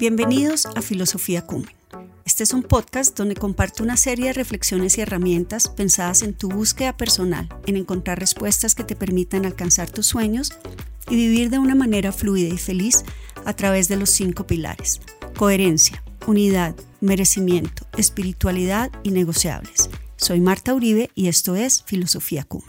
Bienvenidos a Filosofía Cumen. Este es un podcast donde comparto una serie de reflexiones y herramientas pensadas en tu búsqueda personal, en encontrar respuestas que te permitan alcanzar tus sueños y vivir de una manera fluida y feliz a través de los 5 pilares: coherencia, unidad, merecimiento, espiritualidad y negociables. Soy Marta Uribe y esto es Filosofía Cumen.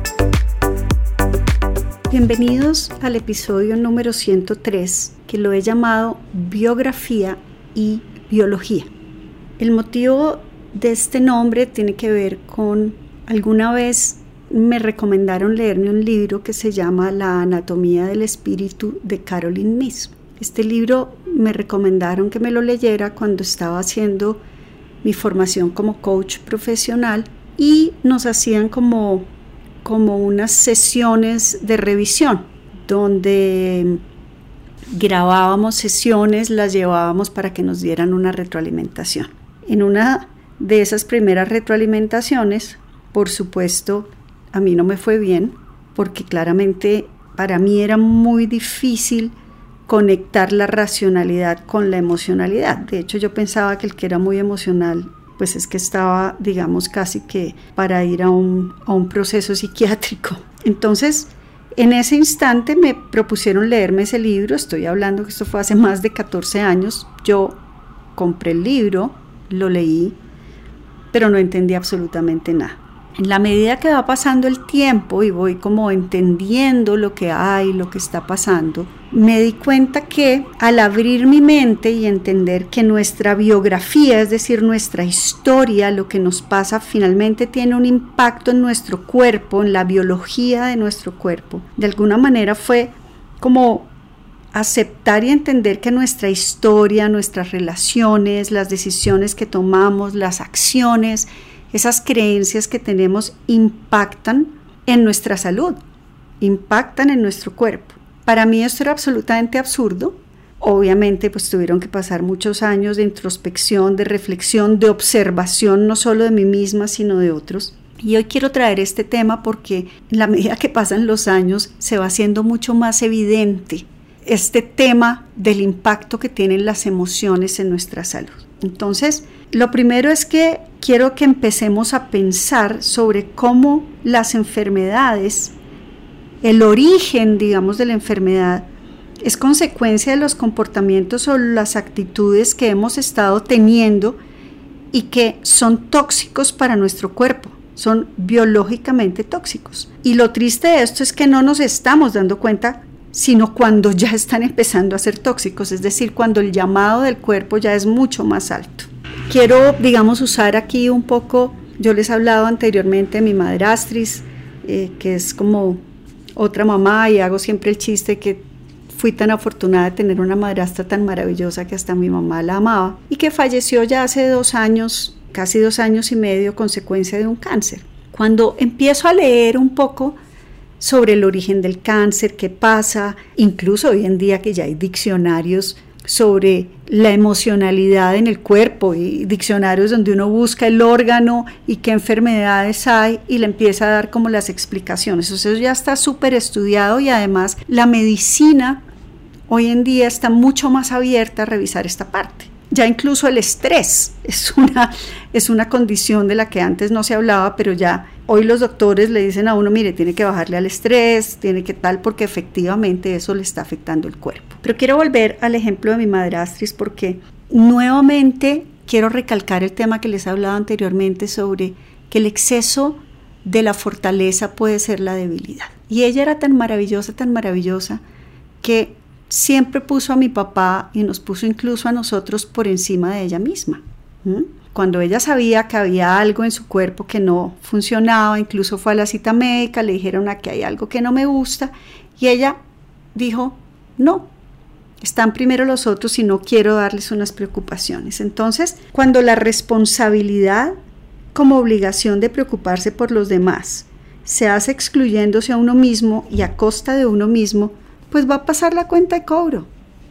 Bienvenidos al episodio número 103, que lo he llamado Biografía y Biología. El motivo de este nombre tiene que ver con, alguna vez me recomendaron leerme un libro que se llama La anatomía del espíritu de Caroline Myss. Este libro me recomendaron que me lo leyera cuando estaba haciendo mi formación como coach profesional y nos hacían como unas sesiones de revisión donde grabábamos sesiones, las llevábamos para que nos dieran una retroalimentación. En una de esas primeras retroalimentaciones, por supuesto, a mí no me fue bien, porque claramente para mí era muy difícil conectar la racionalidad con la emocionalidad. De hecho, yo pensaba que el que era muy emocional, pues es que estaba, digamos, casi que para ir a un proceso psiquiátrico. Entonces, en ese instante me propusieron leerme ese libro. Estoy hablando que esto fue hace más de 14 años. Yo compré el libro, lo leí, pero no entendí absolutamente nada. En la medida que va pasando el tiempo y voy como entendiendo lo que hay, lo que está pasando, me di cuenta que al abrir mi mente y entender que nuestra biografía, es decir, nuestra historia, lo que nos pasa finalmente tiene un impacto en nuestro cuerpo, en la biología de nuestro cuerpo. De alguna manera fue como aceptar y entender que nuestra historia, nuestras relaciones, las decisiones que tomamos, las acciones, esas creencias que tenemos impactan en nuestra salud, impactan en nuestro cuerpo. Para mí esto era absolutamente absurdo. Obviamente pues tuvieron que pasar muchos años de introspección, de reflexión, de observación, no solo de mí misma, sino de otros. Y hoy quiero traer este tema porque en la medida que pasan los años se va haciendo mucho más evidente este tema del impacto que tienen las emociones en nuestra salud. Entonces, lo primero es que quiero que empecemos a pensar sobre cómo las enfermedades, el origen, digamos, de la enfermedad, es consecuencia de los comportamientos o las actitudes que hemos estado teniendo y que son tóxicos para nuestro cuerpo, son biológicamente tóxicos. Y lo triste de esto es que no nos estamos dando cuenta sino cuando ya están empezando a ser tóxicos, es decir, cuando el llamado del cuerpo ya es mucho más alto. Quiero, digamos, usar aquí un poco, yo les he hablado anteriormente de mi madrastris, que es como otra mamá, y hago siempre el chiste que fui tan afortunada de tener una madrastra tan maravillosa que hasta mi mamá la amaba, y que falleció ya hace 2 años, casi 2 años y medio, consecuencia de un cáncer. Cuando empiezo a leer un poco sobre el origen del cáncer, qué pasa, incluso hoy en día que ya hay diccionarios sobre la emocionalidad en el cuerpo y diccionarios donde uno busca el órgano y qué enfermedades hay y le empieza a dar como las explicaciones. Eso ya está súper estudiado y además la medicina hoy en día está mucho más abierta a revisar esta parte. Ya incluso el estrés es una condición de la que antes no se hablaba, pero ya hoy los doctores le dicen a uno, mire, tiene que bajarle al estrés, tiene que tal, porque efectivamente eso le está afectando el cuerpo. Pero quiero volver al ejemplo de mi madrastris porque nuevamente quiero recalcar el tema que les he hablado anteriormente sobre que el exceso de la fortaleza puede ser la debilidad. Y ella era tan maravillosa, que siempre puso a mi papá y nos puso incluso a nosotros por encima de ella misma. Cuando ella sabía que había algo en su cuerpo que no funcionaba, incluso fue a la cita médica, le dijeron que hay algo que no me gusta, y ella dijo, no, están primero los otros y no quiero darles unas preocupaciones. Entonces, cuando la responsabilidad como obligación de preocuparse por los demás se hace excluyéndose a uno mismo y a costa de uno mismo, pues va a pasar la cuenta de cobro.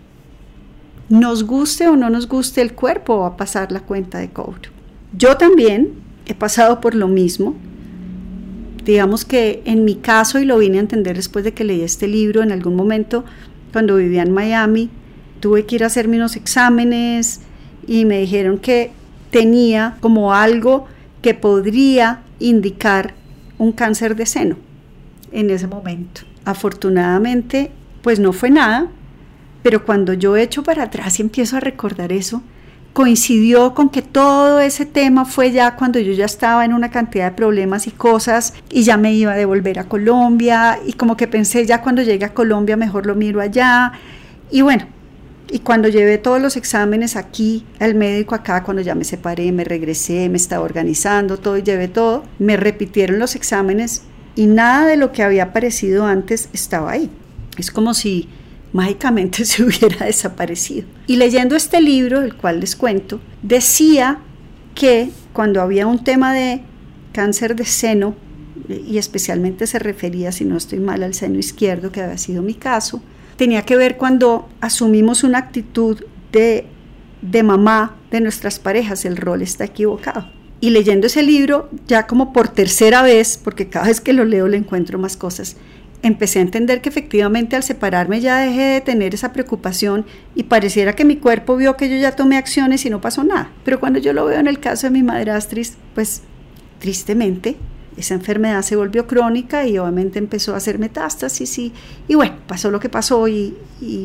Nos guste o no nos guste el cuerpo, va a pasar la cuenta de cobro. Yo también he pasado por lo mismo. Digamos que en mi caso, y lo vine a entender después de que leí este libro, en algún momento cuando vivía en Miami, tuve que ir a hacerme unos exámenes y me dijeron que tenía como algo que podría indicar un cáncer de seno en ese momento. Afortunadamente, pues no fue nada, pero cuando yo echo para atrás y empiezo a recordar eso, coincidió con que todo ese tema fue ya cuando yo ya estaba en una cantidad de problemas y cosas y ya me iba a devolver a Colombia y como que pensé ya cuando llegue a Colombia mejor lo miro allá y bueno, y cuando llevé todos los exámenes aquí al médico acá, cuando ya me separé, me regresé, me estaba organizando todo y llevé todo, me repitieron los exámenes y nada de lo que había aparecido antes estaba ahí. Es como si mágicamente se hubiera desaparecido. Y leyendo este libro, el cual les cuento, decía que cuando había un tema de cáncer de seno, y especialmente se refería, si no estoy mal, al seno izquierdo, que había sido mi caso, tenía que ver cuando asumimos una actitud de mamá de nuestras parejas, el rol está equivocado. Y leyendo ese libro, ya como por tercera vez, porque cada vez que lo leo le encuentro más cosas, empecé a entender que efectivamente al separarme ya dejé de tener esa preocupación y pareciera que mi cuerpo vio que yo ya tomé acciones y no pasó nada. Pero cuando yo lo veo en el caso de mi madrastris, pues tristemente esa enfermedad se volvió crónica y obviamente empezó a hacer metástasis y bueno, pasó lo que pasó y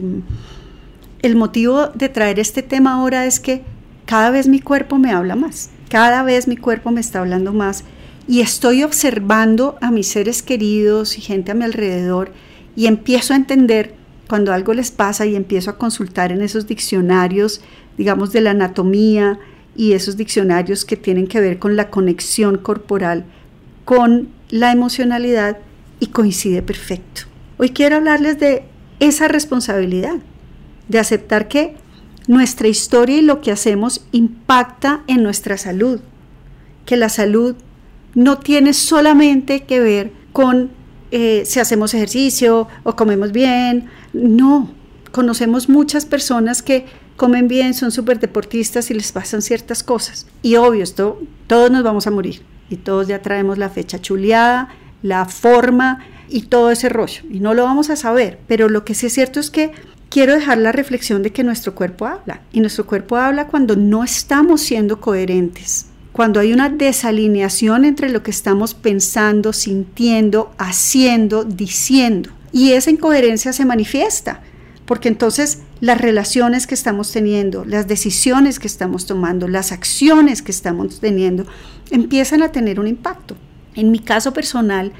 el motivo de traer este tema ahora es que cada vez mi cuerpo me habla más, cada vez mi cuerpo me está hablando más. Y estoy observando a mis seres queridos y gente a mi alrededor y empiezo a entender cuando algo les pasa y empiezo a consultar en esos diccionarios, digamos, de la anatomía y esos diccionarios que tienen que ver con la conexión corporal, con la emocionalidad y coincide perfecto. Hoy quiero hablarles de esa responsabilidad, de aceptar que nuestra historia y lo que hacemos impacta en nuestra salud, que la salud no tiene solamente que ver con si hacemos ejercicio o comemos bien. No, conocemos muchas personas que comen bien, son súper deportistas y les pasan ciertas cosas. Y obvio, todos nos vamos a morir y todos ya traemos la fecha chuleada, la forma y todo ese rollo. Y no lo vamos a saber, pero lo que sí es cierto es que quiero dejar la reflexión de que nuestro cuerpo habla. Y nuestro cuerpo habla cuando no estamos siendo coherentes. Cuando hay una desalineación entre lo que estamos pensando, sintiendo, haciendo, diciendo. Y esa incoherencia se manifiesta, porque entonces las relaciones que estamos teniendo, las decisiones que estamos tomando, las acciones que estamos teniendo, empiezan a tener un impacto. En mi caso personal,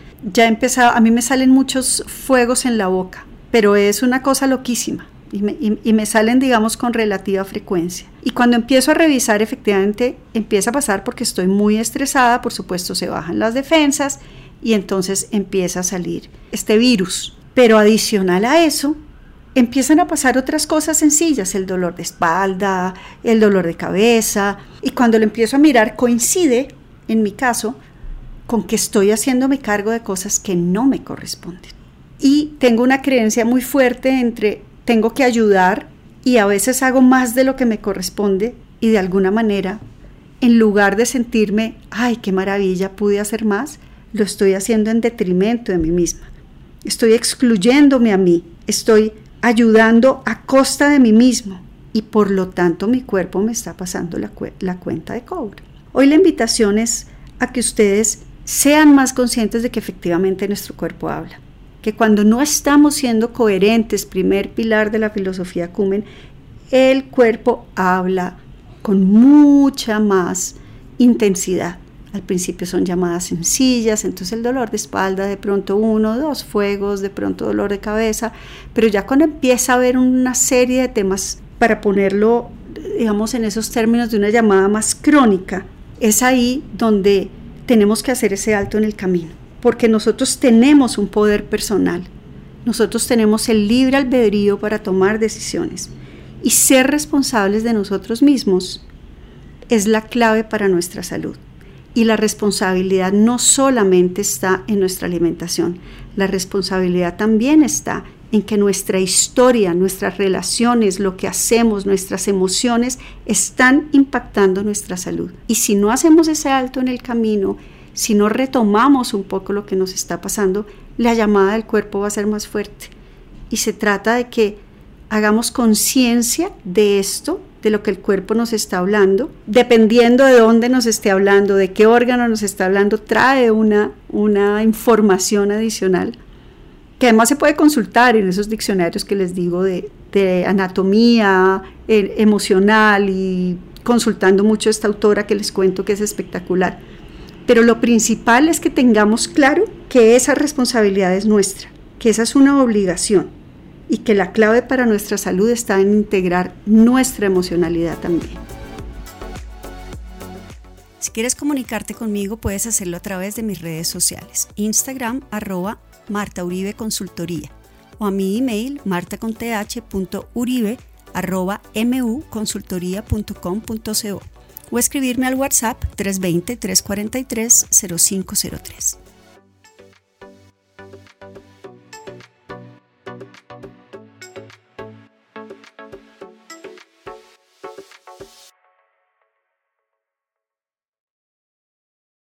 a mí me salen muchos fuegos en la boca, pero es una cosa loquísima. Y me salen, digamos, con relativa frecuencia. Y cuando empiezo a revisar, efectivamente, empieza a pasar porque estoy muy estresada, por supuesto se bajan las defensas y entonces empieza a salir este virus. Pero adicional a eso, empiezan a pasar otras cosas sencillas, el dolor de espalda, el dolor de cabeza, y cuando lo empiezo a mirar coincide, en mi caso, con que estoy haciéndome cargo de cosas que no me corresponden. Y tengo una creencia muy fuerte entre tengo que ayudar y a veces hago más de lo que me corresponde y de alguna manera, en lugar de sentirme, ay, qué maravilla, pude hacer más, lo estoy haciendo en detrimento de mí misma. Estoy excluyéndome a mí, estoy ayudando a costa de mí mismo y por lo tanto mi cuerpo me está pasando la cuenta de cobre. Hoy la invitación es a que ustedes sean más conscientes de que efectivamente nuestro cuerpo habla. Que cuando no estamos siendo coherentes, primer pilar de la filosofía Cumen, el cuerpo habla con mucha más intensidad. Al principio son llamadas sencillas, entonces el dolor de espalda, de pronto 1 o 2 fuegos, de pronto dolor de cabeza, pero ya cuando empieza a haber una serie de temas, para ponerlo, digamos, en esos términos de una llamada más crónica, es ahí donde tenemos que hacer ese alto en el camino. Porque nosotros tenemos un poder personal, nosotros tenemos el libre albedrío para tomar decisiones y ser responsables de nosotros mismos es la clave para nuestra salud. Y la responsabilidad no solamente está en nuestra alimentación, la responsabilidad también está en que nuestra historia, nuestras relaciones, lo que hacemos, nuestras emociones están impactando nuestra salud. Y si no hacemos ese alto en el camino, si no retomamos un poco lo que nos está pasando, la llamada del cuerpo va a ser más fuerte. Y se trata de que hagamos conciencia de esto, de lo que el cuerpo nos está hablando. Dependiendo de dónde nos esté hablando, de qué órgano nos está hablando, trae una información adicional que además se puede consultar en esos diccionarios que les digo de anatomía emocional, y consultando mucho a esta autora que les cuento que es espectacular. Pero lo principal es que tengamos claro que esa responsabilidad es nuestra, que esa es una obligación, y que la clave para nuestra salud está en integrar nuestra emocionalidad también. Si quieres comunicarte conmigo, puedes hacerlo a través de mis redes sociales: Instagram @MartaUribeConsultoría, o a mi email martaconth.uribe@muconsultoria.com.co, o escribirme al WhatsApp 320-343-0503.